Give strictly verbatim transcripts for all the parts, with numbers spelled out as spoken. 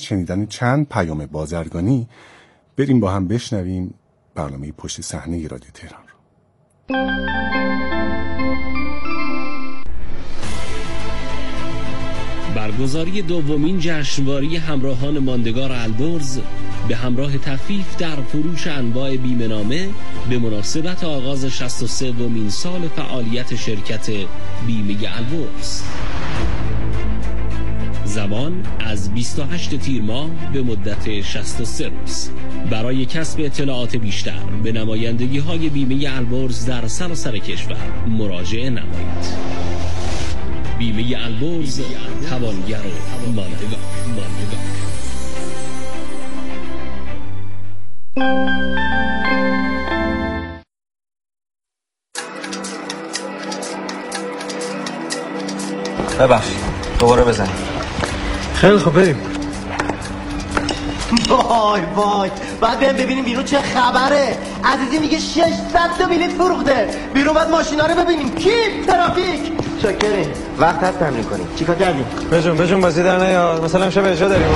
شنیدن چند پیام بازرگانی بریم با هم بشنویم برنامه پشت صحنه رادیو تهران رو. برگزاری دومین جشنواره همراهان ماندگار البرز به همراه تخفیف در فروش انواع بیمه‌نامه به مناسبت آغاز شصت و سومین سال فعالیت شرکت بیمه البرز. زمان از بیست و هشتم تیر ماه به مدت شصت و سه روز. برای کسب اطلاعات بیشتر به نمایندگی های بیمه البرز در سراسر کشور مراجعه نمایید. بیمه البرز، توانگر و ماندگار. ببخشید دوباره بزنید. خیلی خوب بریم. وای وای بعد بریم ببینیم بیرون چه خبره. عزیزی میگه ششصد تا بلیط فروخته. بیرون بعد ماشینا رو ببینیم. کی؟ ترافیک. شاکرین. وقت هست تمرین کنیم. چیکار کردیم؟ بجون بجون بازی در نیار. مثلا شب اجرا داریم.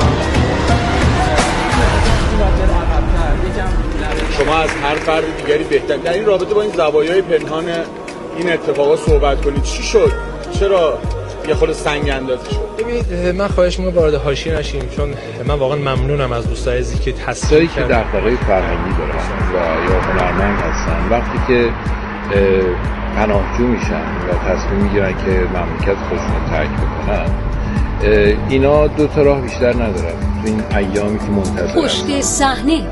شما از هر فرد دیگری بهتر در این رابطه با این زوایای پنهان این اتفاقات صحبت کنید. چی شد؟ چرا یه خود سنگ اندازی شد؟ ببینید من خواهش می‌کنم وارد حاشیه نشیم، چون من واقعا ممنونم از دوستای عزیزی که تصدیق که دغدغه فرهنگی دارن و یا هنرمند هستن، وقتی که پناهجو میشن و تصمیم میگیرن که مملکت خودشون رو ترک بکنن، اینا دو تا راه بیشتر ندارن تو این ایامی که منتظرن. پشت صحنه.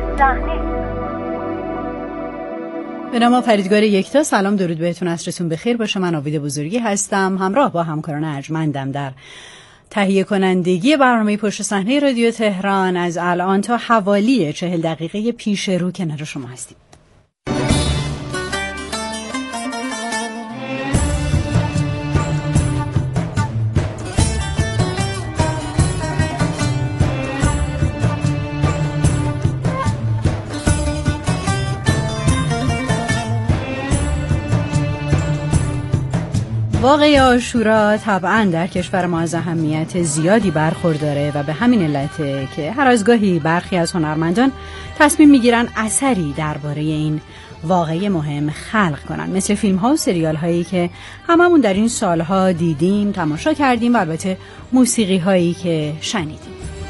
به نام فریدگار یکتا. سلام، درود بهتون، عصرتون بخیر باشه. من آوید بزرگی هستم، همراه با همکاران ارجمندم در تهیه کنندگی برنامه پشت صحنه رادیو تهران. از الان تا حوالی چهل دقیقه پیش رو کنار شما هستیم. واقعه عاشورا طبعا در کشور ما از اهمیت زیادی برخورداره و به همین علته که هر از گاهی برخی از هنرمندان تصمیم میگیرن اثری درباره این واقعه مهم خلق کنن، مثل فیلم ها و سریال هایی که هممون در این سالها دیدیم، تماشا کردیم و البته موسیقی هایی که شنیدیم.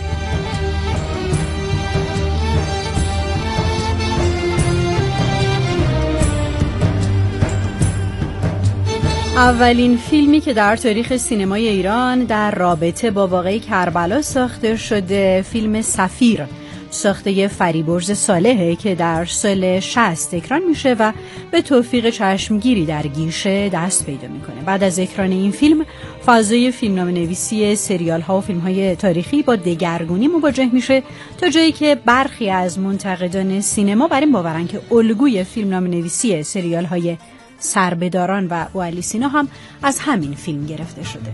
اولین فیلمی که در تاریخ سینمای ایران در رابطه با واقعه کربلا ساخته شده فیلم سفیر ساخته فریبرز صالحه که در سال شصت اکران میشه و به توفیق چشمگیری در گیشه دست پیدا میکنه. بعد از اکران این فیلم فضای فیلمنامه نویسی سریال ها و فیلم های تاریخی با دگرگونی مواجه میشه، تا جایی که برخی از منتقدان سینما بر این باورن که الگوی فیلمنامه نویسی سریال های سربهداران و اولی سینا هم از همین فیلم گرفته شده.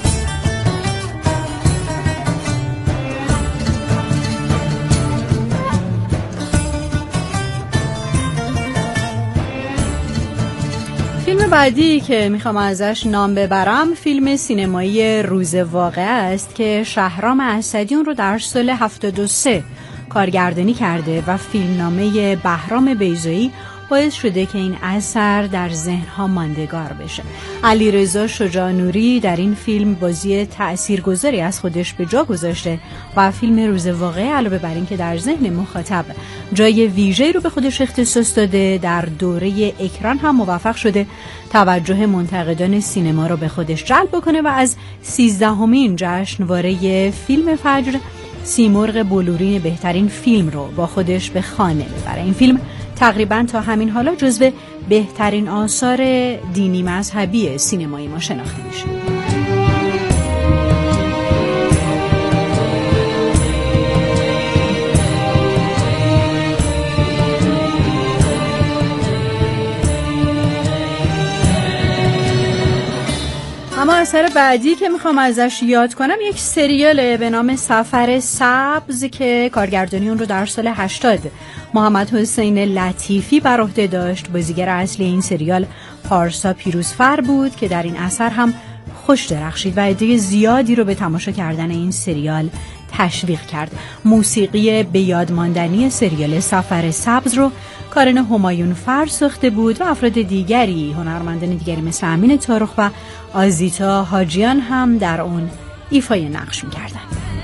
فیلم بعدی که میخوام ازش نام ببرم فیلم سینمایی روز واقعه است که شهرام اسدیان رو در سال هفتاد و سه کارگردانی کرده و فیلمنامه بهرام بیضایی باعث شده که این اثر در ذهن‌ها ماندگار بشه. علیرضا شجاع نوری در این فیلم بازی تأثیرگذاری از خودش به جا گذاشته و فیلم روز واقعه علاوه بر این که در ذهن مخاطب جای ویژه‌ای رو به خودش اختصاص داده، در دوره اکران هم موفق شده توجه منتقدان سینما رو به خودش جلب بکنه و از سیزدهمین جشنواره فیلم فجر سیمرغ بلورین بهترین فیلم رو با خودش به خانه ببره. این فیلم تقریباً تا همین حالا جزو بهترین آثار دینی مذهبی سینمایی ما شناخته میشه. اما اثر بعدی که میخوام ازش یاد کنم یک سریاله به نام سفر سبز که کارگردانی اون رو در سال هشتاد محمد حسین لطیفی بر عهده داشت. بازیگر اصلی این سریال پارسا پیروزفر بود که در این اثر هم خوش درخشید و عده زیادی رو به تماشا کردن این سریال تشویق کرد. موسیقی به یاد ماندنی سریال سفر سبز رو کارن همایون فر ساخته بود و افراد دیگری، هنرمندان دیگری مثل امین تارخ و آزیتا حاجیان هم در اون ایفای نقش می‌کردند.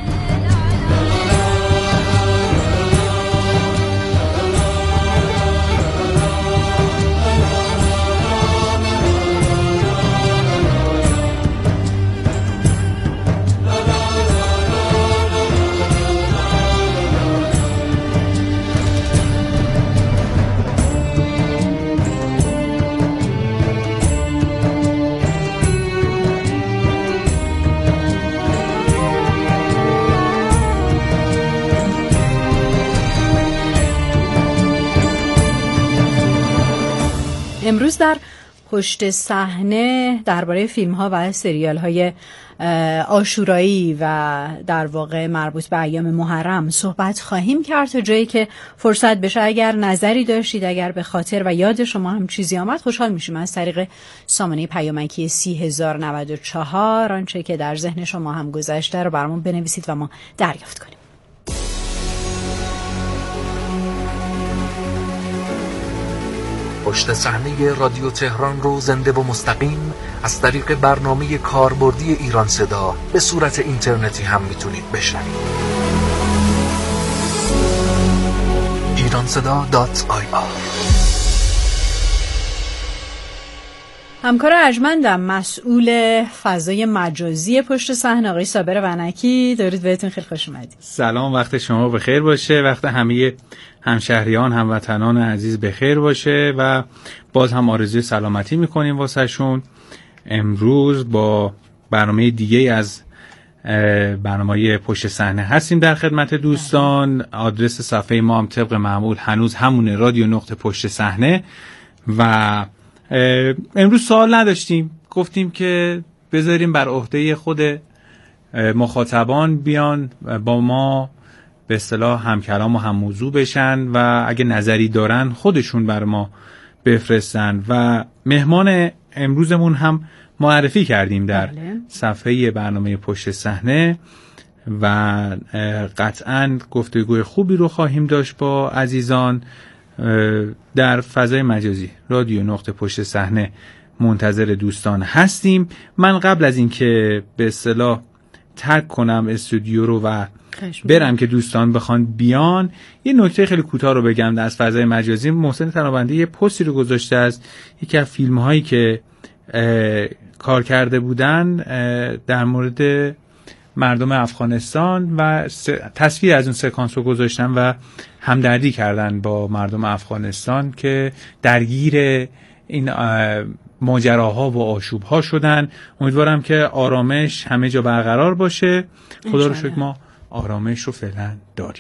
امروز در پشت صحنه درباره فیلم‌ها و سریال‌های عاشورایی و در واقع مربوط به ایام محرم صحبت خواهیم کرد تا جایی که فرصت بشه. اگر نظری داشتید، اگر به خاطر و یاد شما هم چیزی آمد، خوشحال میشیم از طریق سامانه پیامکی سی هزار و نود و چهار آنچه که در ذهن شما هم گذشته رو برامون بنویسید و ما دریافت کنیم. پشت صحنه رادیو تهران رو زنده و مستقیم از طریق برنامه کاربردی ایران صدا به صورت اینترنتی هم میتونید بشنوید. ایران صدا دات آی آر. همکار ارجمندم مسئول فضای مجازی پشت صحنه آقای صابر ونکی، درود بهتون، خیلی خوش اومدید. سلام، وقت شما بخیر باشه، وقت همه همشهریان هموطنان عزیز بخیر باشه و باز هم آرزوی سلامتی میکنیم واسه شون. امروز با برنامه دیگه از برنامه پشت صحنه هستیم در خدمت دوستان. آدرس صفحه ما هم طبق معمول هنوز همونه، رادیو نقطه پشت صحنه. و امروز سوال نداشتیم، گفتیم که بذاریم بر عهده خود مخاطبان بیان با ما به اصطلاح هم کلام و هم موضوع بشن و اگه نظری دارن خودشون بر ما بفرستن. و مهمان امروزمون هم معرفی کردیم در بله. صفحه برنامه پشت صحنه و قطعاً گفتگوی خوبی رو خواهیم داشت با عزیزان در فضای مجازی. رادیو نقطه پشت صحنه منتظر دوستان هستیم. من قبل از این که به اصطلاح ترک کنم استودیو رو و برم که دوستان بخوان بیان، یه نکته خیلی کوتاه رو بگم از فضای مجازی. محسن تنابنده یه پستی رو گذاشته از یکی از فیلم هایی که کار کرده بودن در مورد مردم افغانستان و تصویر از اون سکانس رو گذاشتن و همدردی کردن با مردم افغانستان که درگیر این ماجراها و آشوبها شدن. امیدوارم که آرامش همه جا برقرار باشه. خدا رو شکر ما آرامش رو فعلا داریم.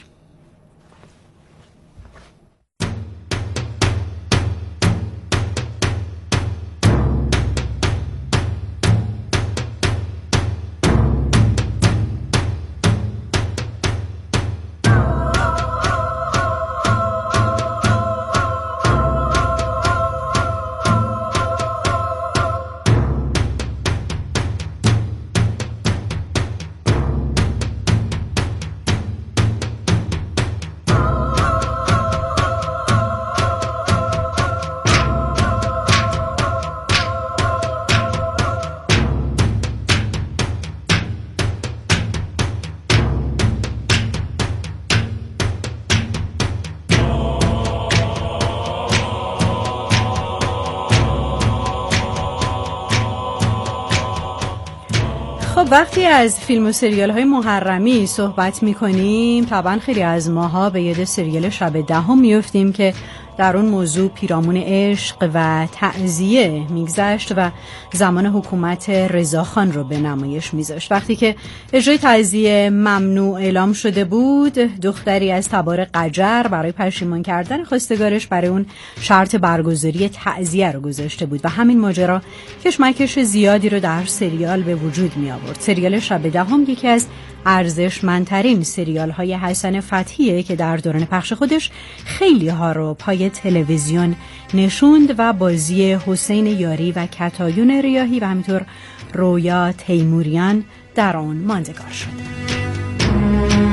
وقتی از فیلم و سریال های محرمی صحبت می کنیم، طبعا خیلی از ماها به یاد سریال شب دهم میفتیم که در اون موضوع پیرامون عشق و تعزیه میگذشت و زمان حکومت رضاخان رو به نمایش میذاشت. وقتی که اجرای تعزیه ممنوع اعلام شده بود، دختری از تبار قجر برای پشیمان کردن خواستگارش برای اون شرط برگزاری تعزیه رو گذاشته بود و همین ماجرا کشمکش زیادی رو در سریال به وجود می آورد. سریال شب دهم یکی از ارزشمندترین سریال های حسن فتحیه که در دوران پخش خودش خیلی ها رو پای تلویزیون نشوند و بازی حسین یاری و کتایون ریاحی و همینطور رویا تیموریان در آن ماندگار شد.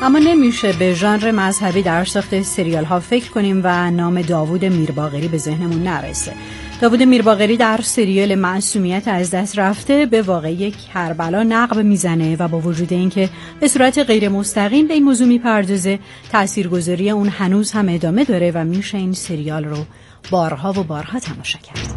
اما نمیشه به ژانر مذهبی در ساخت سریال ها فکر کنیم و نام داوود میرباقری به ذهنمون نرسه. داوود میرباقری در سریال معصومیت از دست رفته به واقعی کربلا نقب میزنه و با وجود اینکه به صورت غیر مستقیم به این موضوع میپردازه، تاثیرگذاری اون هنوز هم ادامه داره و میشه این سریال رو بارها و بارها تماشا کرد.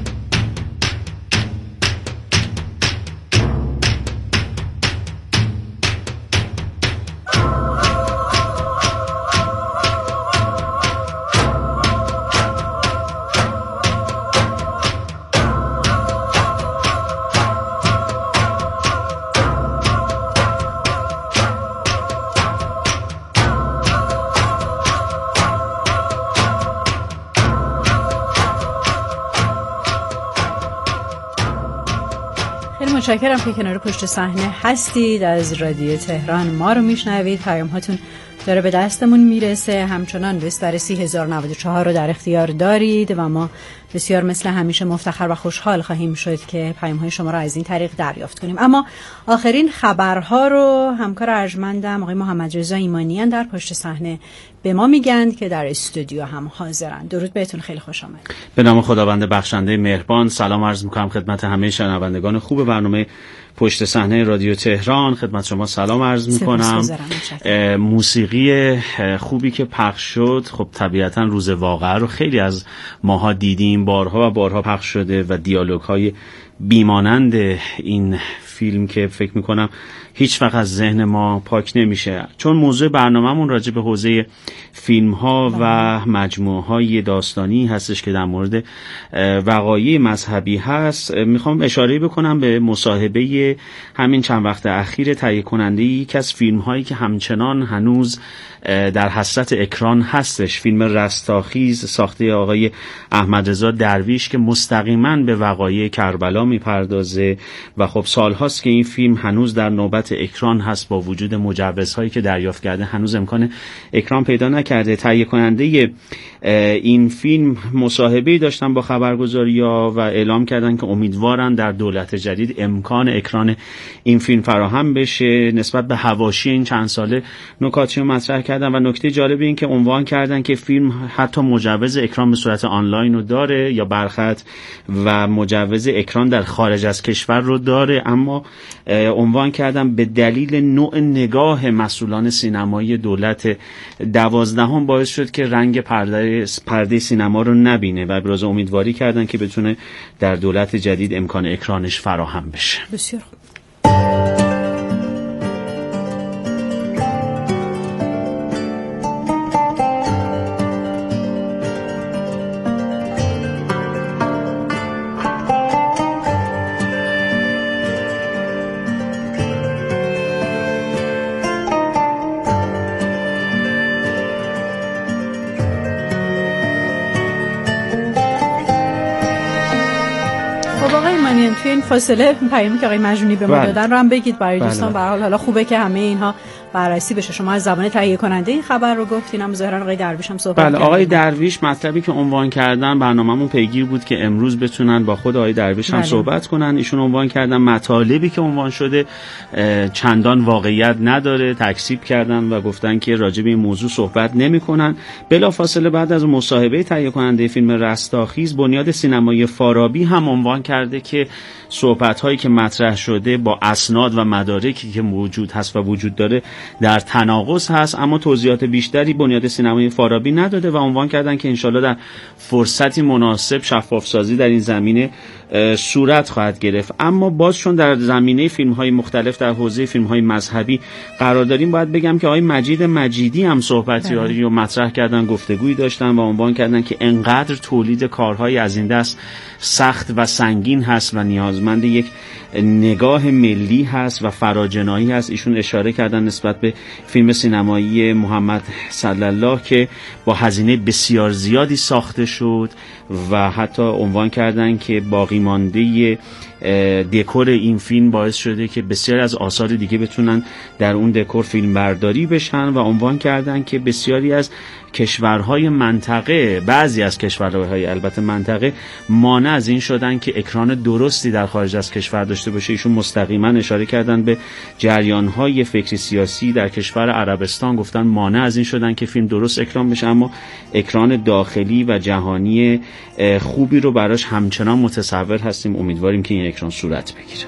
متشکرم که کنار پشت صحنه هستید، از رادیو تهران ما رو میشنوید، پیام هاتون داره به دستمون میرسه. همچنان بستر سی هزار و نود و چهار رو در اختیار دارید و ما بسیار مثل همیشه مفتخر و خوشحال خواهیم شد که پیام های شما رو از این طریق دریافت کنیم. اما آخرین خبرها رو همکار ارجمندم آقای محمد رضا ایمانیان در پشت صحنه به ما میگن که در استودیو هم حاضرن. درود بهتون، خیلی خوش آمد. به نام خداوند بخشنده مهربان، سلام عرض میکنم خدمت همه شنوندگان خوب برنامه پشت صحنه رادیو تهران. خدمت شما سلام عرض میکنم. موسیقی خوبی که پخش شد، خب طبیعتا روز واقعه رو خیلی از ماها دیدیم، بارها و بارها پخش شده و دیالوگ های بیمانند این فیلم که فکر میکنم هیچ وقت از ذهن ما پاک نمیشه. چون موضوع برنامه‌مون راجع به حوزه فیلم ها و مجموعه های داستانی هستش که در مورد وقایع مذهبی هست، میخوام اشاره بکنم به مصاحبه همین چند وقت اخیر تهیه کننده یکی از فیلم هایی که همچنان هنوز در حسرت اکران هستش، فیلم رستاخیز ساخته آقای احمد رضا درویش که مستقیما به وقایع کربلا میپردازه و خب سالهاست که این فیلم هنوز در نوبت اکران هست، با وجود مجوزهایی که دریافت کرده هنوز امکان اکران پیدا نکرده. تهیه کننده این فیلم مصاحبه‌ای داشتن با خبرگزاری‌ها و اعلام کردن که امیدوارن در دولت جدید امکان اکران این فیلم فراهم بشه. نسبت به حواشی این چند ساله نکاتی رو مطرح کردن و نکته جالب این که عنوان کردن که فیلم حتی مجوز اکران به صورت آنلاین رو داره یا برخط و مجوز اکران در خارج از کشور رو داره، اما عنوان کردن به دلیل نوع نگاه مسئولان سینمایی دولت دوازدهم باعث شد که رنگ پرده پرده سینما رو نبینه و ابراز امیدواری کردن که بتونه در دولت جدید امکان اکرانش فراهم بشه. بسیار خوب. توی این فاصله پیامی که آقای مجنونی به ما دادن رو هم بگید برای دوستان. به هر حال حالا خوبه که همه اینها بررسی بشه. شما از زبان تهیه کننده این خبر رو گفتین، هم ظاهرا آقای درویش هم صحبت کردن. بله، آقای درویش مطلبی که عنوان کردن برنامه‌مون پیگیر بود که امروز بتونن با خود آقای درویش هم بله. صحبت کنن. ایشون عنوان کردن مطالبی که عنوان شده چندان واقعیت نداره، تکذیب کردن و گفتن که راجع به این موضوع صحبت نمی‌کنن. بلافاصله بعد از مصاحبه تهیه کننده فیلم رستاخیز، بنیاد سینمایی فارابی هم عنوان کرده که صحبت‌هایی که مطرح شده با اسناد و مدارکی که موجود هست و وجود داره در تناقض هست، اما توضیحات بیشتری بنیاد سینمایی فارابی نداده و عنوان کردن که انشالله در فرصتی مناسب شفافسازی در این زمینه صورت خواهد گرفت. اما باز چون در زمینه فیلم‌های مختلف در حوزه فیلم‌های مذهبی قرار داریم، باید بگم که آقای مجید مجیدی هم صحبتی رو مطرح کردن، گفتگویی داشتن و عنوان کردن که انقدر تولید کارهای از این دست سخت و سنگین هست و نیازمند یک نگاه ملی هست و فراجنایی هست. ایشون اشاره کردن نسبت به فیلم سینمایی محمد صلی الله که با هزینه بسیار زیادی ساخته شد و حتی عنوان کردن که باقی مانده دکور این فیلم باعث شده که بسیار از آثار دیگه بتونن در اون دکور فیلم برداری بشن و عنوان کردن که بسیاری از کشورهای منطقه، بعضی از کشورهای البته منطقه، مانع از این شدن که اکران درستی در خارج از کشور داشته باشه. ایشون مستقیما اشاره کردن به جریان‌های فکری سیاسی در کشور عربستان، گفتن مانع از این شدن که فیلم درست اکران بشه، اما اکران داخلی و جهانی خوبی رو براش همچنان متصور هستیم. امیدواریم که این اکران صورت بگیره.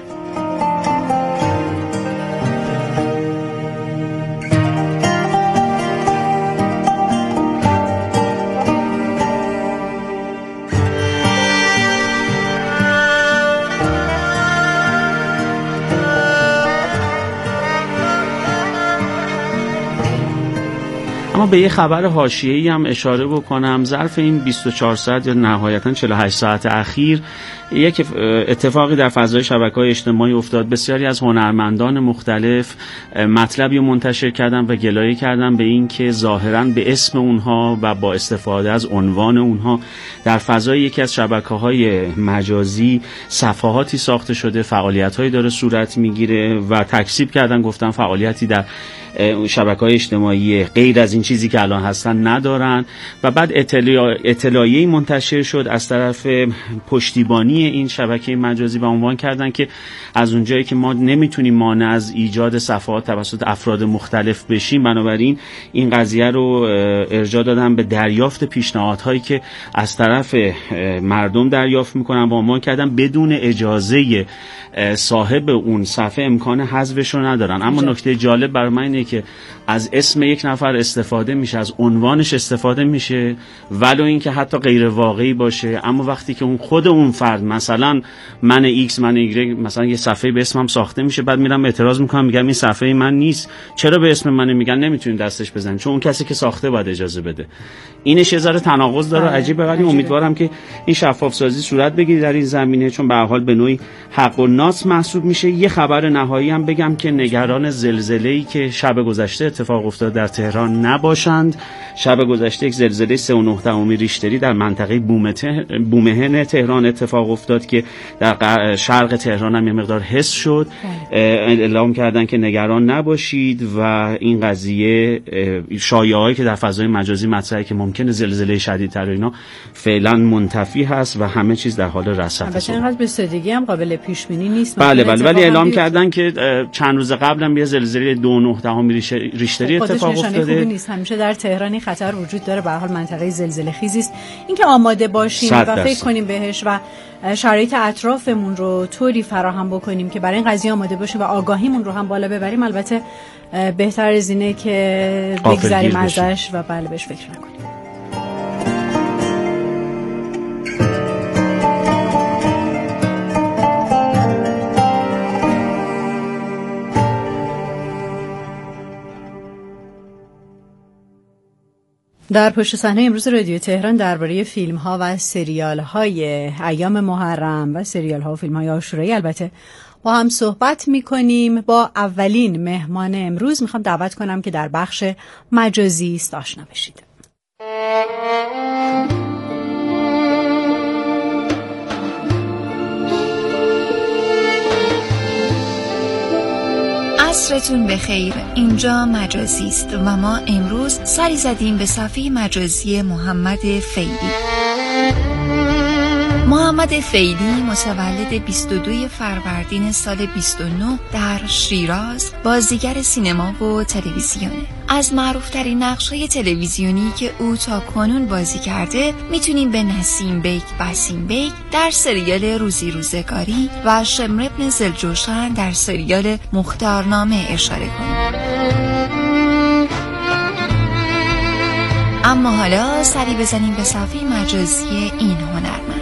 اما به یه خبر حاشیه‌ای هم اشاره بکنم. ظرف این بیست و چهار ساعت یا نهایتاً چهل و هشت ساعت اخیر یک اتفاقی در فضای شبکه‌های اجتماعی افتاد. بسیاری از هنرمندان مختلف مطلبی منتشر کردن و گلایه کردن به این که ظاهراً به اسم اونها و با استفاده از عنوان اونها در فضای یکی از شبکه‌های مجازی صفحاتی ساخته شده، فعالیت‌هایی داره صورت میگیره و تکذیب کردن، گفتن فعالیتی در شبکه‌های اجتماعی غیر از این چیزی که الان هستن ندارن. و بعد اطلاعیه‌ای منتشر شد از طرف پشتیبانی این شبکه مجازی و عنوان کردن که از اونجایی که ما نمیتونیم مانع از ایجاد صفحات توسط افراد مختلف بشیم، بنابراین این قضیه رو ارجاع دادن به دریافت پیشنهادهایی که از طرف مردم دریافت میکنن و عنوان کردن بدون اجازه صاحب اون صفحه امکان حذفش رو ندارن. اما نکته جالب برای من اینه که از اسم یک نفر استفاده میشه، از عنوانش استفاده میشه، ولو اینکه حتی غیر واقعی باشه. اما وقتی که اون خود اون فرد، مثلا من ایکس، من ایگرگ، مثلا یه صفحه به اسمم ساخته میشه، بعد میرم اعتراض میکنم میگم این صفحه من نیست، چرا به اسم من میگن نمیتونین دستش بزنید، چون اون کسی که ساخته باید اجازه بده. اینش یه ذره تناقض داره، عجیبه. ولی امیدوارم که این شفاف سازی صورت بگیره در این زمینه، چون به هر حال به نوعی حق و ناس محسوب میشه. یه خبر نهایی هم بگم که نگران زلزله‌ای که شب گذشته اتفاق افتاد در تهران نباشند. شب گذشته یک زلزله سه و نه دهم ریشتری در منطقه بومهن تهران اتفاق افتاد که در شرق تهران هم یه مقدار حس شد. اعلام کردن که نگران نباشید و این قضیه شایعه‌ای که در فضای مجازی مطرحه که ممکنه زلزله شدیدتر اینا فعلا منتفی هست و همه چیز در حال رصد است. البته اینقدر به سادگی هم قابل پیش بینی نیست. بله بله، ولی اعلام کردن که چند روز قبل هم یه زلزله دو و نه دهم ریشتری اتفاق افتاده. خوبی نیست. همیشه در تهران خطر وجود داره، به هر حال منطقه زلزله خیزی است. اینکه آماده باشیم و فکر کنیم بهش و شرایط اطرافمون رو طوری فراهم بکنیم که برای این قضیه آماده باشیم و آگاهیمون رو هم بالا ببریم، البته بهتر از اینه که بگذریم ازش و بله بهش فکر نکنیم. در پشت صحنه امروز رادیو تهران درباره فیلم ها و سریال های ایام محرم و سریال ها و فیلم های عاشورایی البته با هم صحبت می کنیم. با اولین مهمان امروز میخوام دعوت کنم که در بخش مجازی است آشنا بشید. عصرتون بخیر. اینجا مجازی است و ما امروز سری زدیم به صفحه مجازی محمد فیلی. محمد فیلی متولد بیست و دوم فروردین سال بیست و نه در شیراز، بازیگر سینما و تلویزیونه. از معروفترین نقش‌های تلویزیونی که او تا کنون بازی کرده میتونیم به نسیم بیگ بسیم بیگ در سریال روزی روزگاری و شمر ابن زلجوشن در سریال مختارنامه اشاره کنیم. اما حالا سری بزنیم به صفحه مجازی این هنرمند.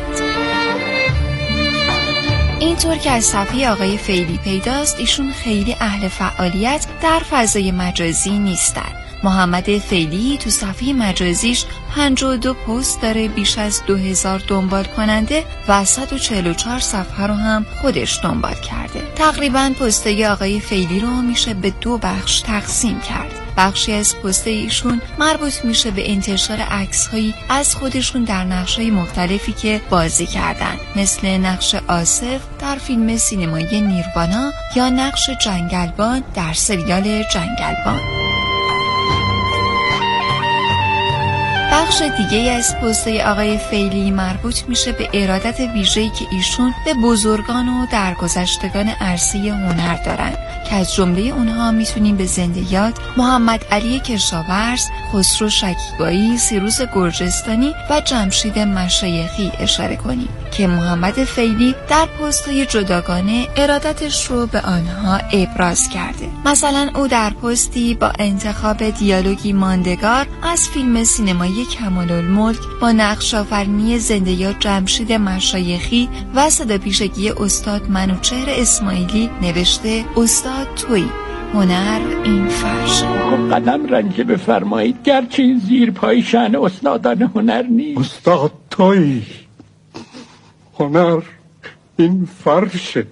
اینطور که از صفحه آقای فیلی پیداست، ایشون خیلی اهل فعالیت در فضای مجازی نیستن. محمد فیلی تو صفحه مجازیش پنجاه و دو پست داره، بیش از دو هزار دنبال کننده و صد و چهل و چهار صفحه رو هم خودش دنبال کرده. تقریباً پستای آقای فیلی رو میشه به دو بخش تقسیم کرد. بخشی از پست ایشون مربوط میشه به انتشار عکس‌هایی از خودشون در نقش‌های مختلفی که بازی کردن، مثل نقش آصف در فیلم سینمایی نیروانا یا نقش جنگلبان در سریال جنگلبان. بخش دیگه از پست‌های آقای فیلی مربوط میشه به ارادت ویژه‌ای که ایشون به بزرگان و درگذشتگان عرصه هنر دارن که از جمله اونها میتونیم به زنده یاد محمد علی کشاورز، خسرو شکیبایی، سیروس گرجستانی و جمشید مشایخی اشاره کنیم که محمد فیلی در پست‌های جداگانه ارادتش رو به آنها ابراز کرده. مثلا او در پستی با انتخاب دیالوگی ماندگار از فیلم سینمایی کمال‌الملک با نقش‌آفرینی زنده یاد جمشید مشایخی و صداپیشگی استاد منوچهر اسماعیلی نوشته: استاد تویی، هنر این فرش. قدم رنجه بفرمایید، گرچه این زیر پای شأن استادان هنر نیست. استاد تویی، هنر این فرشه.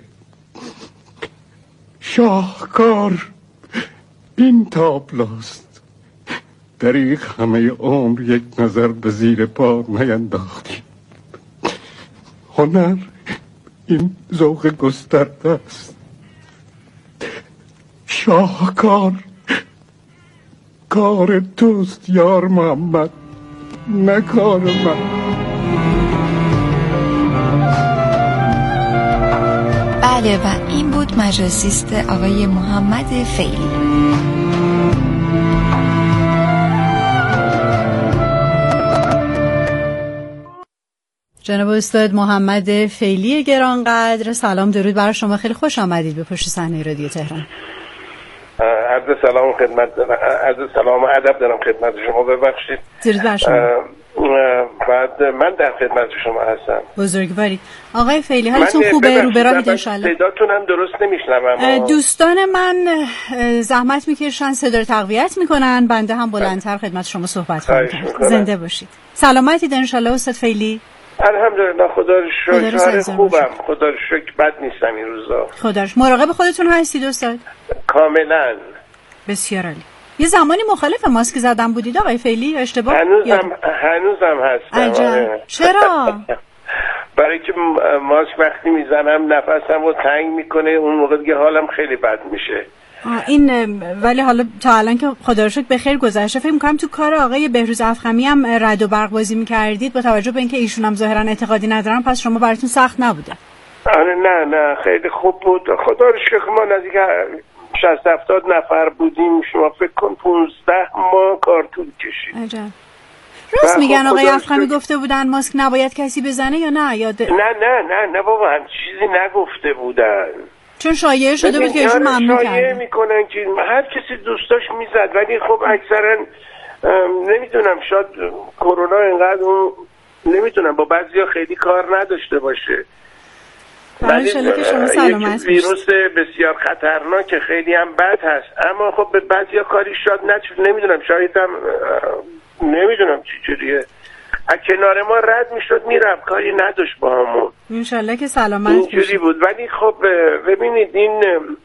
شاهکار این تابلوست. دریغ همه عمر یک نظر به زیر پا نینداختیم. هنر این ذوق گسترده است. شاهکار کار توست یار محمد، نه کار من. بله و این بود مجازیست آقای محمد فیلی. جناب استاد محمد فیلی گرانقدر، سلام درود بر شما، خیلی خوش آمدید به پشت صحنه رادیو تهران. عرض سلام خدمت عرض سلام و ادب دارم خدمت شما. ببخشید درود بر شما. بعد من در خدمت شما هستم. بزرگوارید آقای فیلی، حالتون خوبه؟ رو به راهید ان شاء الله. صداتون هم درست نمیشنوم. دوستان من زحمت میکشن صدا رو تقویت میکنن، بنده هم بلندتر خدمت شما صحبت خواهم کرد. زنده باشید. سلامتید ان شاء الله استاد فیلی؟ الحمدلله خدا رو شکر خوبم، خدا رو شکر بد نیستم این روزا. خدا رو مراقب خودتون هستید استاد؟ کاملا. بسیار عالی. یه زمانی مخالف ماسک زدن بودید آقای فیلی، اشتباه؟ هنوزم هنوزم هستم. عجب. چرا؟ برای که ماسک وقتی میزنم نفسم رو تنگ میکنه، اون موقع دیگه حالم خیلی بد میشه. این ولی حالا تا الان که خدا رو شکر بخیر گذشته، فکر می‌کنم تو کار آقای بهروز افخمی هم رد و برق بازی می‌کردید، با توجه به اینکه ایشون هم ظاهرا اعتقادی ندارن، پس شما براتون سخت نبوده. آره نه نه خیلی خوب بود، خدا رو شکر. ما نزدیک شصت هفتاد نفر بودیم، شما فکر کن پانزده ماه کار طول کشید. عجب. راست میگن آقای افخمی گفته بودن ماسک نباید کسی بزنه یا نه؟ یاد نه نه نه نه بابا، هم چیزی نگفته بودن، چون شایعه شده بود که ایشون ممنوع کردن. شایعه میکنن که هر کسی دوستاش میزد، ولی خب اکثرا نمیدونم شاید کرونا اینقدر اون نمیدونم با بعضیا خیلی کار نداشته باشه. ولی که شما سلامت ویروس بسیار خطرناک، خیلی هم بد هست، اما خب به بعضیا کاری شاید نشه. نمیدونم شاید هم نمیدونم چی جوریه، از کنار ما رد میشد میرفت، کاری نداشت با همون. انشالله که سلامت اینجوری بود. ولی خب ببینید این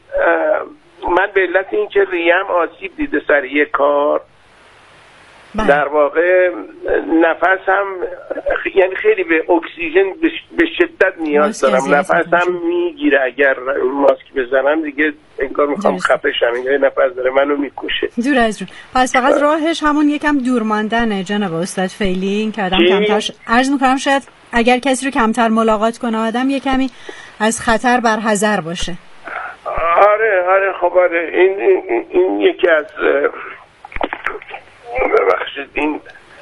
من به علت این که ریم آسیب دیده سر یک کار بله. در واقع نفسم یعنی خیلی به اکسیژن به شدت نیاز دارم، نفسم میگیره، اگر ماسک بزنم دیگه انگار میخوام خفه شم، این نفس داره منو میکشه. دور از جون. پس فقط راهش همون یکم دور ماندنه جناب استاد فیلی، این که آدم کمتر ش... عرض میکنم شاید اگر کسی رو کمتر ملاقات کنه آدم یه کمی از خطر برحذر باشه. آره آره خب آره این, این, این یکی از ببخشید این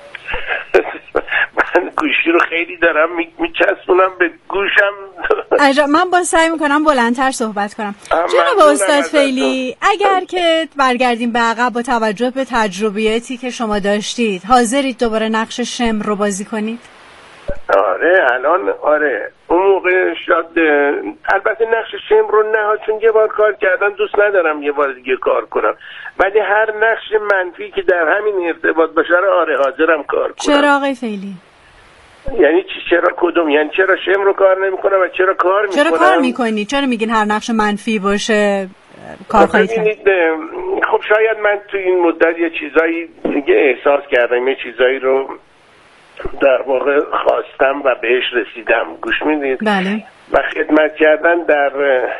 من گوشی رو خیلی دارم میچسبونم به گوشم. عجب. من با سعی میکنم بلندتر صحبت کنم. جناب استاد فیلی، اگر که برگردیم به عقب با توجه به تجربیاتی که شما داشتید، حاضرید دوباره نقش شمر رو بازی کنید؟ آره الان آره اون موقع شاید البته نقش شمر رو نه، چون یه بار کار کردم دوست ندارم یه بار دیگه کار کنم، ولی هر نقش منفی که در همین ارتباط باشه رو آره حاضرم کار کنم. چرا آقای فیلی؟ یعنی چی؟ چرا کدوم؟ یعنی چرا شمر رو کار نمیکنم و چرا کار میکنم؟ چرا کار میکنی؟ چرا میگین هر نقش منفی باشه کار خواهید کرد؟ خب شاید من تو این مدت یه چیزایی دیگه احساس کردم، یه چیزایی رو در واقع خواستم و بهش رسیدم. گوش میدید؟ بله. و خدمت کردن در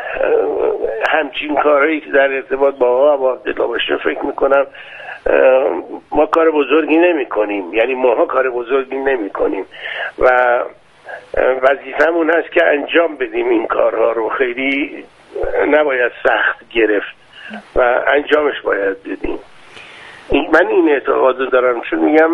همچین کارهایی که در ارتباط با آقا عبدالله باشه فکر میکنم ما کار بزرگی نمی کنیم، یعنی ماها کار بزرگی نمی کنیم و وظیفمون هست که انجام بدیم این کارها رو. خیلی نباید سخت گرفت و انجامش باید بدیم. من این اعتقاد دارم، چون میگم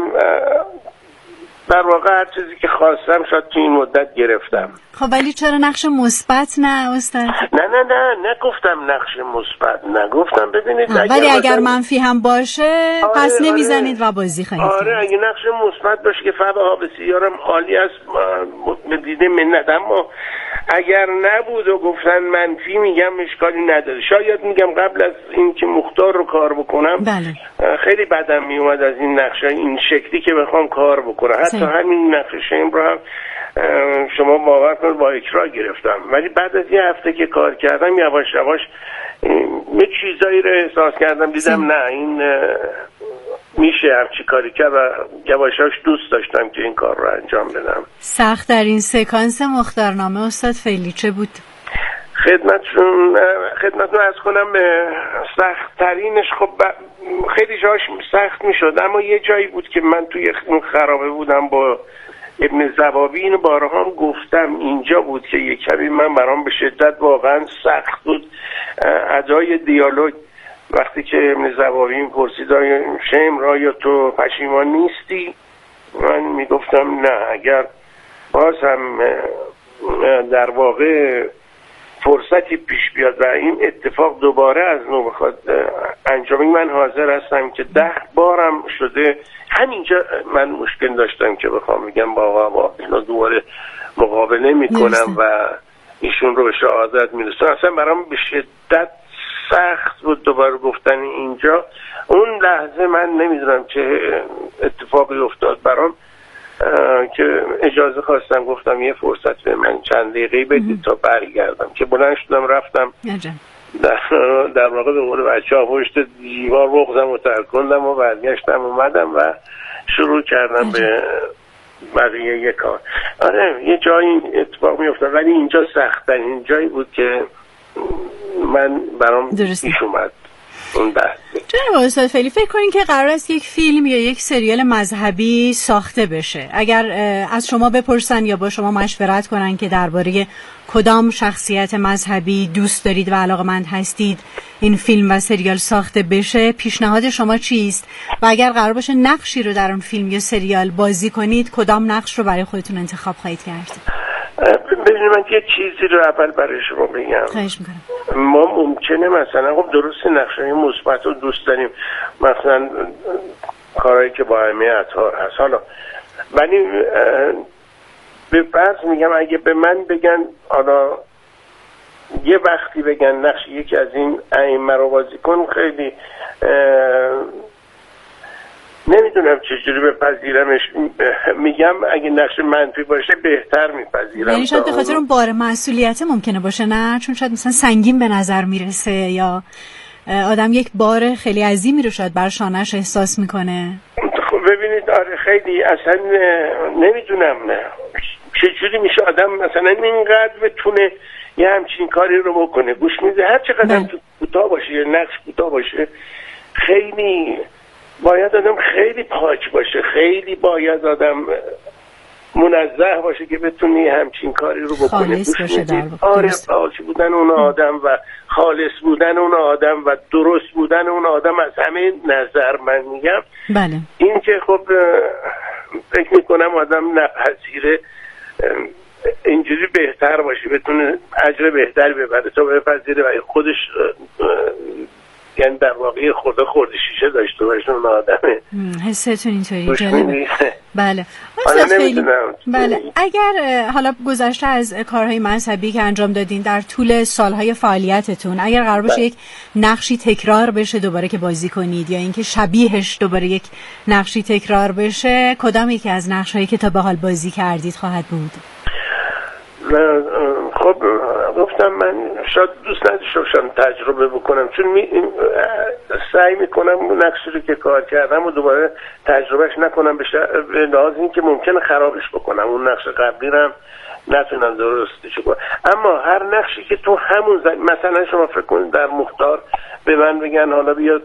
در واقع هر چیزی که خواستم شاید تو این مدت گرفتم. خب ولی چرا نقش مثبت نه استاد؟ نه نه نه نگفتم نقش مثبت، نگفتم. ببینید اگر ولی اگر منفی هم باشه آره پس نمیزنید آره و بازی خواهید. آره اگه نقش مثبت باشه که فبها بسیارم عالی است، دیده منت. اما اگر نبود و گفتن منفی، میگم اشکالی نداره. شاید میگم قبل از اینکه مختار رو کار بکنم بله. خیلی بدم میومد از این نقشه این شکلی که بخوام کار بکنم. حتی همین نقشه این رو هم شما باور کنید با اکراه گرفتم، ولی بعد از یه هفته که کار کردم یواش یواش یه چیزایی رو احساس کردم، دیدم نه این میشه همچی کاری کرد و یواش یواش دوست داشتم که این کار رو انجام بدم. سخت در این سکانس مختارنامه استاد فعلی چه بود؟ خدمتتون خدمتتون عرض کنم سخت ترینش خب خیلی جاش سخت میشد، اما یه جایی بود که من توی اون خرابه بودم با ابن زوابی، اینو بارها هم گفتم، اینجا بود که یک کمی من برام به شدت واقعا سخت بود ادای دیالوگ. وقتی که ابن زوابی این پرسید شم را یا تو پشیمان نیستی، من میگفتم نه، اگر باز هم در واقع فرصتی پیش بیاد و این اتفاق دوباره از نو بخواد انجامی، من حاضر هستم که ده بارم شده همینجا من مشکل داشتم که بخوام میگم با آقا با اینا دوباره مقابله میکنم و ایشون رو به شهادت میرسونم. اصلا برام به شدت سخت بود دوباره گفتن اینجا. اون لحظه من نمیدونم چه اتفاقی افتاد برام که اجازه خواستم، گفتم یه فرصت به من چند دقیقه بدید تا برگردم، که بلند شدم رفتم در, در واقع به مورد بچه ها پشت دیوار بغزم و ترک کندم و برگشتم اومدم و شروع کردم به بقیه یه کار. آره یه جایی اتفاق می افتاد، ولی اینجا سخت‌ترین جایی بود که من برام پیش اومد اون بحث. جناب استاد فعلی، فکر کنین که قرار است یک فیلم یا یک سریال مذهبی ساخته بشه، اگر از شما بپرسن یا با شما مشورت کنن که درباره کدام شخصیت مذهبی دوست دارید و علاقه‌مند هستید این فیلم و سریال ساخته بشه، پیشنهاد شما چیست؟ و اگر قرار باشه نقشی رو در اون فیلم یا سریال بازی کنید، کدام نقش رو برای خودتون انتخاب خواهید کرد؟ ببینید من یه چیزی رو اول برای شما بگم. خواهش میکنم. ما ممکنه مثلا خب درست نقشه مثبت رو دوست داریم، مثلا کارهایی که با اهمیت هست، حالا ولی به فرض میگم اگه به من بگن حالا یه وقتی بگن نقش یکی از این ائمه رو بازی کن، خیلی نمیدونم چجوری بپذیرمش. میگم اگه نقش منفی باشه بهتر میپذیرم. یعنی شاید به خاطر اون بار مسئولیت ممکنه باشه، نه چون شاید مثلا سنگین به نظر میرسه یا آدم یک بار خیلی عظیمی رو شاید بر شانه‌اش احساس میکنه. خب ببینید آره خیلی اصلا نمیدونم چجوری میشه آدم مثلا اینقدر بتونه یه همچین کاری رو بکنه. گوش میده هر چقدر تو کوتاه باشه یا نقش کوتاه باشه، خیلی باید آدم خیلی پاک باشه، خیلی باید آدم منزه باشه که بتونی همچین کاری رو بکنه. خالص باشه در آره پاک بودن اون آدم و خالص بودن اون آدم و درست بودن اون آدم از همه نظر من میگم. بله. این که خب فکر میکنم آدم نپذیره اینجوری بهتر باشه، بتونه اجر بهتری ببره تا بپذیره و خودش یعنی در واقع خورده خورده شیشه داشته باشه اون آدمه. حستون اینطوری جالبه. بله. خیلی بله. اگر حالا گذشته از کارهای مذهبی که انجام دادین در طول سالهای فعالیتتون، اگر قرار باشه یک نقشی تکرار بشه دوباره که بازی کنید یا اینکه شبیهش دوباره یک نقشی تکرار بشه، کدام یکی از نقش‌هایی که تا به حال بازی کردید خواهد بود؟ خب گفتم من شاید دوست نداشتم تجربه بکنم، چون می سعی میکنم اون نقشی رو که کار کردم و دوباره تجربهش نکنم به لحاظ این که ممکنه خرابش بکنم، اون نقش قبلی رو نتونم درستش کنم. اما هر نقشی که تو همون زن... مثلا شما فکر کنید در مختار به من بگن حالا بیا